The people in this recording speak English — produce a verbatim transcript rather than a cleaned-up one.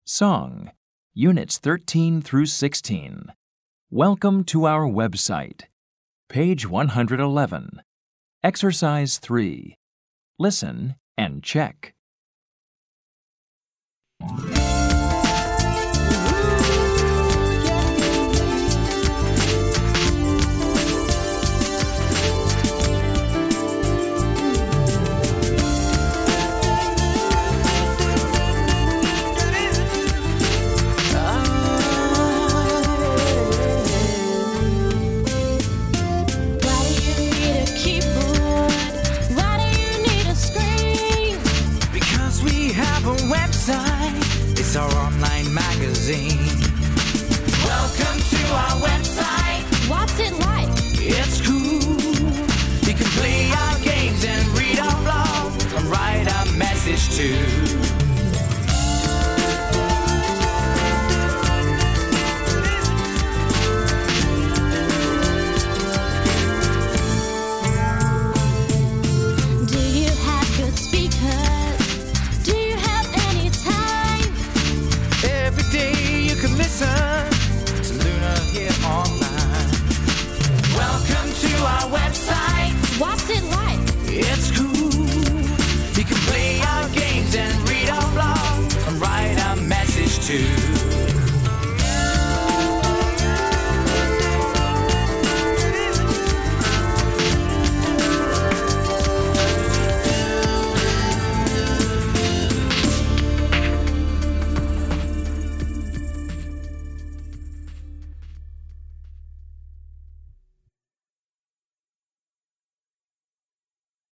Song, Units thirteen through sixteen. Welcome to our website. Page one hundred eleven. Exercise three. Listen and check. It's our online magazine. Welcome to our website. What's it like? It's cool. You can play our games and read our blog and write a message too.